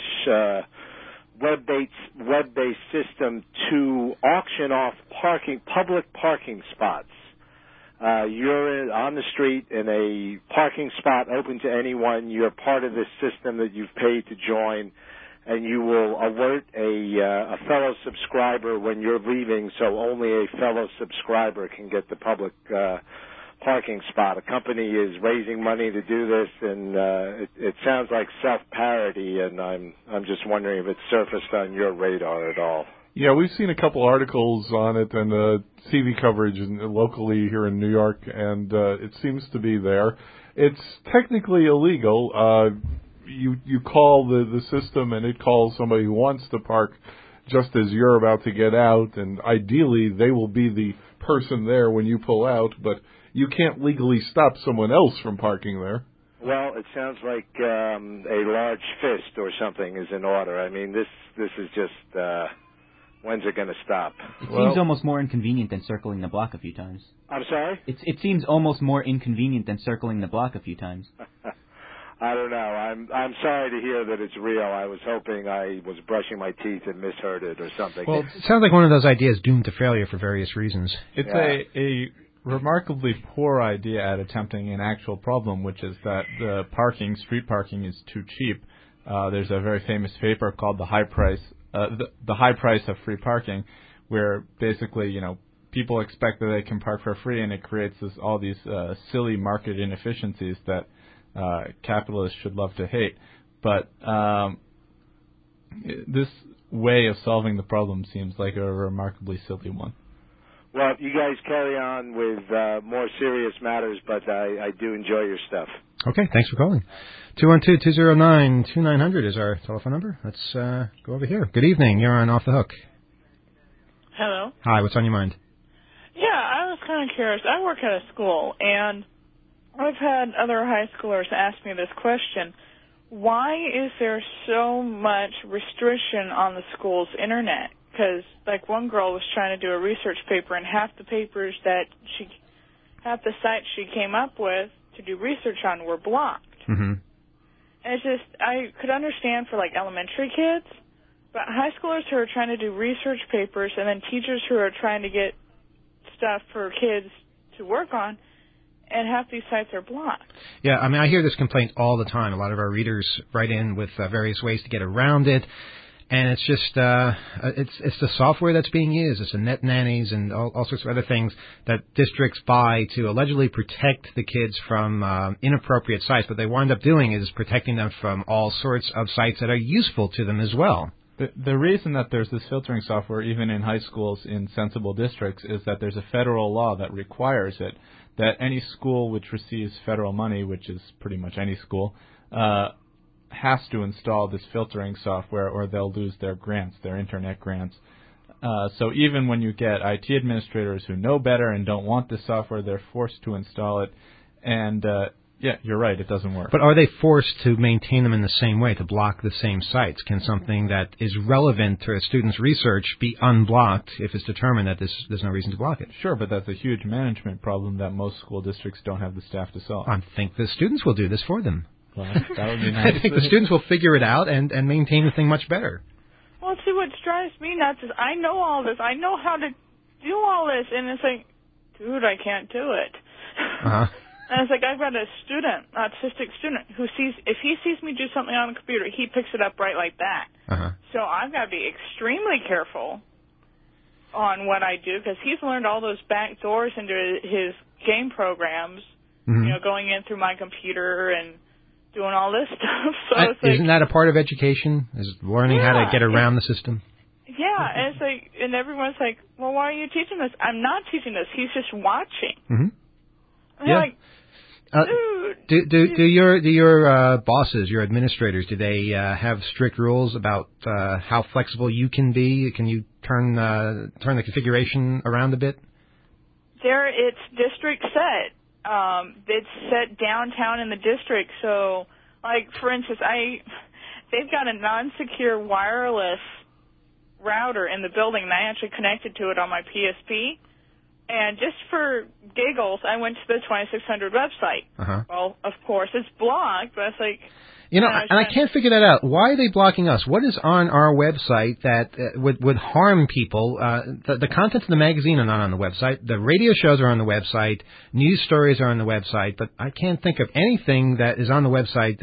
/ web-based system to auction off public parking spots. You're on the street in a parking spot open to anyone. You're part of this system that you've paid to join, and you will alert a fellow subscriber when you're leaving, so only a fellow subscriber can get the public parking spot. A company is raising money to do this, and it sounds like self-parody, and I'm just wondering if it's surfaced on your radar at all. Yeah, we've seen a couple articles on it and TV coverage locally here in New York, and it seems to be there. It's technically illegal. You call the system, and it calls somebody who wants to park just as you're about to get out, and ideally they will be the person there when you pull out, but you can't legally stop someone else from parking there. Well, it sounds like a large fist or something is in order. I mean, this is just... when's it going to stop? It seems almost more inconvenient than circling the block a few times. I'm sorry? It seems almost more inconvenient than circling the block a few times. I don't know. I'm sorry to hear that it's real. I was hoping I was brushing my teeth and misheard it or something. Well, it sounds like one of those ideas doomed to failure for various reasons. It's a remarkably poor idea at attempting an actual problem, which is that the street parking is too cheap. There's a very famous paper called The High Price of Free Parking, where basically, people expect that they can park for free, and it creates all these silly market inefficiencies that capitalists should love to hate. But this way of solving the problem seems like a remarkably silly one. Well, you guys carry on with more serious matters, but I do enjoy your stuff. Okay, thanks for calling. 212-209-2900 is our telephone number. Let's go over here. Good evening. You're on Off the Hook. Hello. Hi, what's on your mind? Yeah, I was kind of curious. I work at a school, and I've had other high schoolers ask me this question. Why is there so much restriction on the school's internet? Because, one girl was trying to do a research paper, and half the sites she came up with to do research on were blocked. Mm-hmm. And it's just, I could understand for, elementary kids, but high schoolers who are trying to do research papers and then teachers who are trying to get stuff for kids to work on, and half these sites are blocked. Yeah, I mean, I hear this complaint all the time. A lot of our readers write in with various ways to get around it. And it's just, it's the software that's being used. It's the net nannies and all sorts of other things that districts buy to allegedly protect the kids from inappropriate sites. What they wind up doing is protecting them from all sorts of sites that are useful to them as well. The reason that there's this filtering software, even in high schools in sensible districts, is that there's a federal law that requires it, that any school which receives federal money, which is pretty much any school, has to install this filtering software or they'll lose their grants, their internet grants. So even when you get IT administrators who know better and don't want this software, they're forced to install it. And Yeah, you're right. It doesn't work. But are they forced to maintain them in the same way, to block the same sites? Can something that is relevant to a student's research be unblocked if it's determined that there's no reason to block it? Sure, but that's a huge management problem that most school districts don't have the staff to solve. I think the students will do this for them. Well, that would be nice. I think the students will figure it out and maintain the thing much better. Well, see, what drives me nuts is I know all this. I know how to do all this, and it's like, dude, I can't do it. Uh-huh. And it's like I've got a student, autistic student, who if he sees me do something on the computer, he picks it up right like that. Uh-huh. So I've got to be extremely careful on what I do because he's learned all those back doors into his game programs, going in through my computer and doing all this stuff. So it's like, isn't that a part of education? Is learning how to get around the system? Yeah, and it's like, and everyone's like, well, why are you teaching this? I'm not teaching this. He's just watching. Mm-hmm. And yeah. Like, dude. Do your bosses, your administrators, do they have strict rules about how flexible you can be? Can you turn the configuration around a bit? It's district set. It's set downtown in the district. So, like for instance, they've got a non-secure wireless router in the building, and I actually connected to it on my PSP. And just for giggles, I went to the 2600 website. Uh-huh. Well, of course, it's blocked, but it's like... and I can't figure that out. Why are they blocking us? What is on our website that would harm people? The contents of the magazine are not on the website. The radio shows are on the website. News stories are on the website. But I can't think of anything that is on the website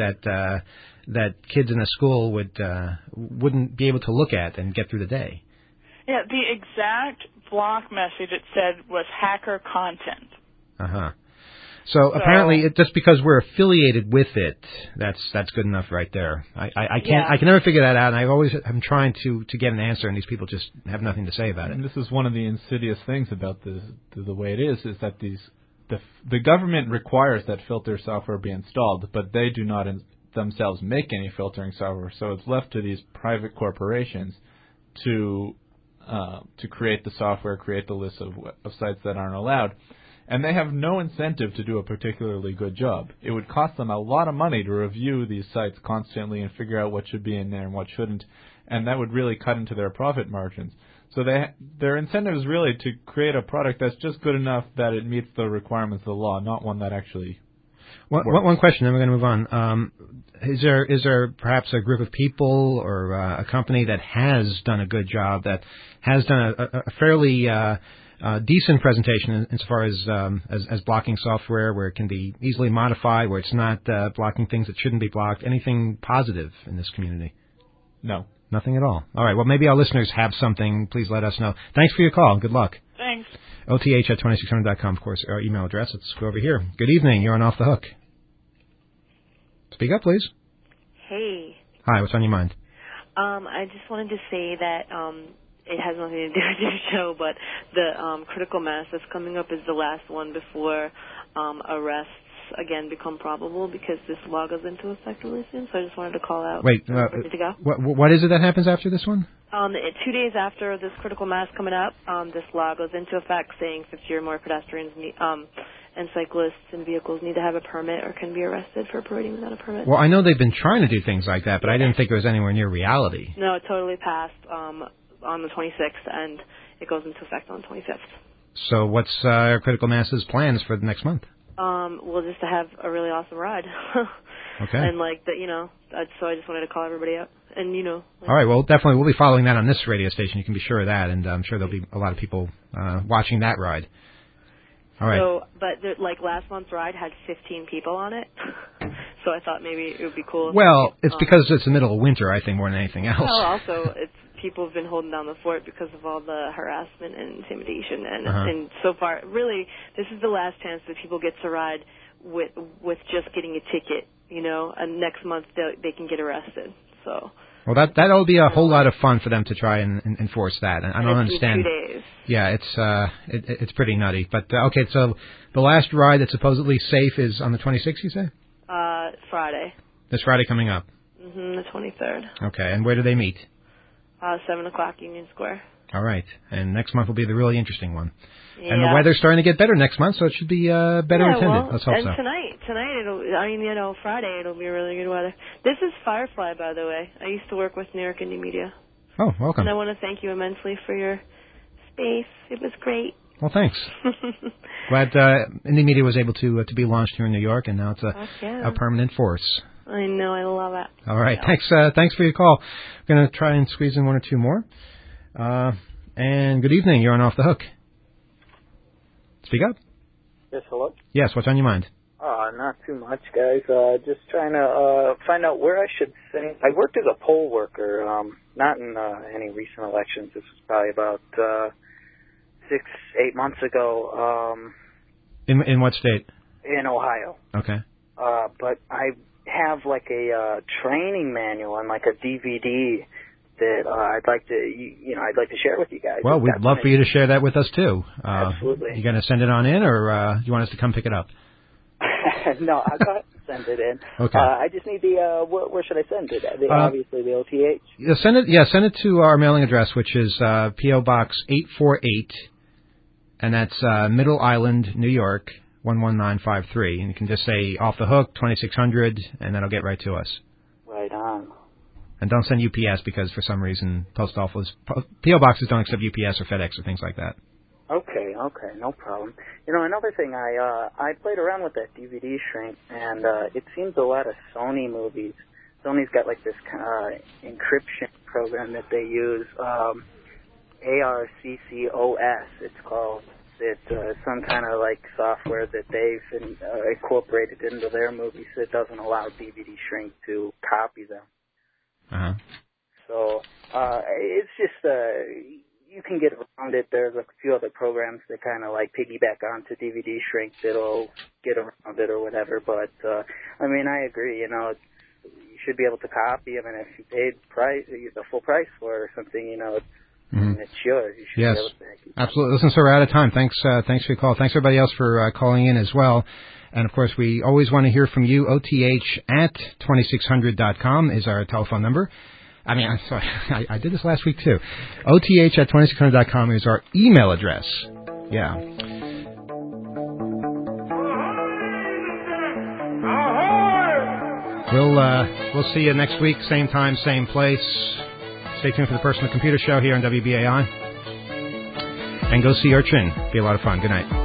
that kids in a school wouldn't be able to look at and get through the day. Yeah, the exact block message it said was hacker content. Uh-huh. So apparently, just because we're affiliated with it, that's good enough right there. I can never figure that out, and I'm trying to get an answer, and these people just have nothing to say about it. And this is one of the insidious things about the way it is that the government requires that filter software be installed, but they do not themselves make any filtering software, so it's left to these private corporations to create the software, create the list of sites that aren't allowed. And they have no incentive to do a particularly good job. It would cost them a lot of money to review these sites constantly and figure out what should be in there and what shouldn't, and that would really cut into their profit margins. So their incentive is really to create a product that's just good enough that it meets the requirements of the law, not one that actually works. One question, then we're going to move on. Is there perhaps a group of people or a company that has done a good job, that has done a fairly decent presentation as far as blocking software, where it can be easily modified, where it's not blocking things that shouldn't be blocked? Anything positive in this community? No. Nothing at all. All right. Well, maybe our listeners have something. Please let us know. Thanks for your call. Good luck. Thanks. OTH@2600.com, of course, our email address. Let's go over here. Good evening. You're on Off the Hook. Speak up, please. Hey. Hi. What's on your mind? I just wanted to say that it has nothing to do with your show, but the critical mass that's coming up is the last one before arrests again become probable, because this law goes into effect really soon. So I just wanted to call out. Wait, ready to go? What is it that happens after this one? 2 days after this critical mass coming up, this law goes into effect, saying 50 or more pedestrians and cyclists and vehicles need to have a permit or can be arrested for parading without a permit. Well, I know they've been trying to do things like that, but I didn't think it was anywhere near reality. No, it totally passed on the 26th, and it goes into effect on the 25th. So what's Critical Mass's plans for the next month? Well, just to have a really awesome ride. Okay. And so I just wanted to call everybody up. And, all right, well, definitely we'll be following that on this radio station. You can be sure of that, and I'm sure there'll be a lot of people watching that ride. All right. So, but last month's ride had 15 people on it, so I thought maybe it would be cool. Well, it's because it's the middle of winter, I think, more than anything else. Well, also, people have been holding down the fort because of all the harassment and intimidation, and so far, really, this is the last chance that people get to ride with just getting a ticket, and next month they can get arrested. So. Well, that'll be a whole lot of fun for them to try and enforce that. And I don't understand. 2 days. Yeah, it's pretty nutty. But okay, so the last ride that's supposedly safe is on the 26th, you say? Friday. This Friday coming up. The 23rd. Okay, and where do they meet? 7 o'clock Union Square. All right. And next month will be the really interesting one. Yeah. And the weather's starting to get better next month, so it should be better attended. Well, Let's hope and so. tonight, Friday it'll be really good weather. This is Firefly, by the way. I used to work with New York Indie Media. Oh, welcome. And I want to thank you immensely for your space. It was great. Well, thanks. Glad Indie Media was able to be launched here in New York, and now it's a permanent force. I know, I love it. All right, thanks for your call. I'm going to try and squeeze in one or two more. And good evening, you're on Off the Hook. Speak up. Yes, hello? Yes, what's on your mind? Not too much, guys. Just trying to find out where I should send. I worked as a poll worker, not in any recent elections. This was probably about 6-8 months ago. In what state? In Ohio. Okay. But I have like a training manual and like a DVD that I'd like to share with you guys. Well, we'd love for you to share that with us too. Absolutely. You going to send it on in, or you want us to come pick it up? No, I'll go ahead and send it in. Okay. I just need the where should I send it? Obviously the OTH. Send it to our mailing address, which is P.O. Box 848, and that's Middle Island, New York 11953. And you can just say Off the Hook 2600, and that'll get right to us. Right on. And don't send UPS because for some reason P.O. boxes don't accept UPS or FedEx or things like that. Okay, no problem. Another thing, I played around with that DVD shrink, and it seems a lot of Sony movies. Sony's got like this encryption program that they use, ARCCOS, it's called. It's some kind of like software that they've incorporated into their movies that doesn't allow DVD shrink to copy them. Uh-huh. So it's just you can get around it. There's a few other programs that kind of like piggyback onto DVD shrink that'll get around it or whatever. But I agree. You should be able to copy them, and if you paid the full price for something, it's yours. You should be able to. Absolutely. Listen, so we're out of time. Thanks for your call. Thanks everybody else for calling in as well. And, of course, we always want to hear from you. OTH@2600.com is our telephone number. I'm sorry. I did this last week, too. OTH@2600.com is our email address. Yeah. We'll see you next week, same time, same place. Stay tuned for the Personal Computer Show here on WBAI. And go see Urchin. Be a lot of fun. Good night.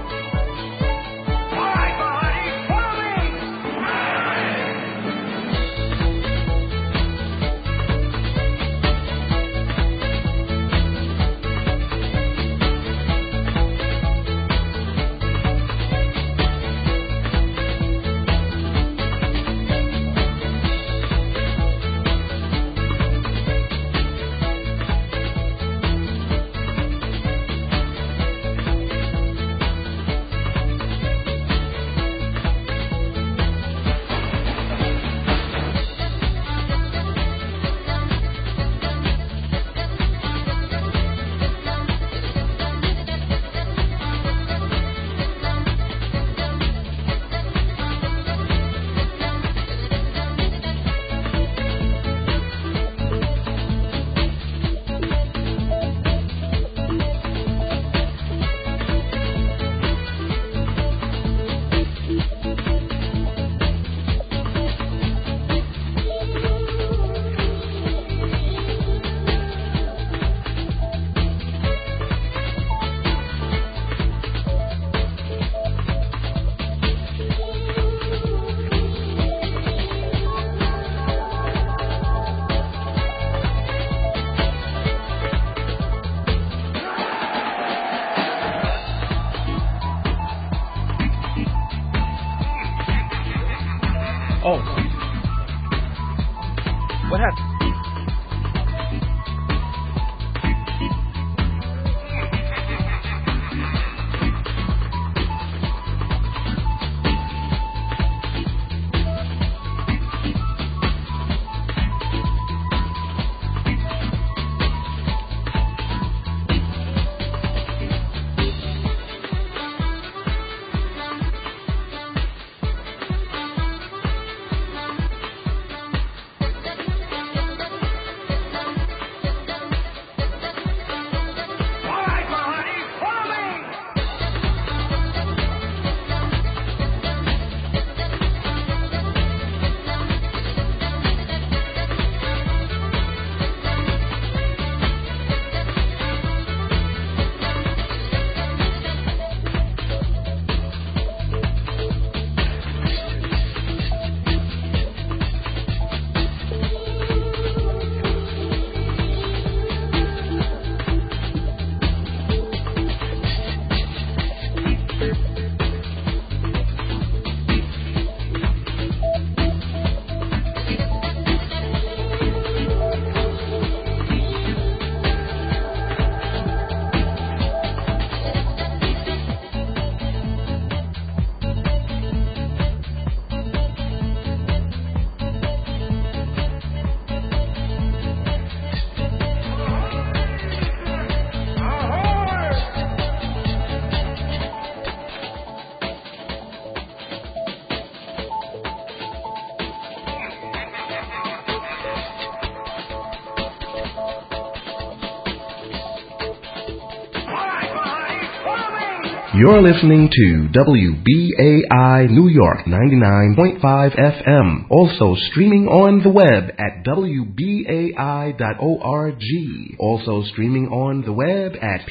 You're listening to WBAI New York 99.5 FM. Also streaming on the web at WBAI.org. Also streaming on the web at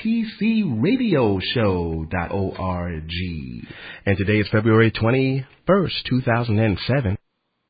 PCRadioshow.org. And today is February 21st, 2007.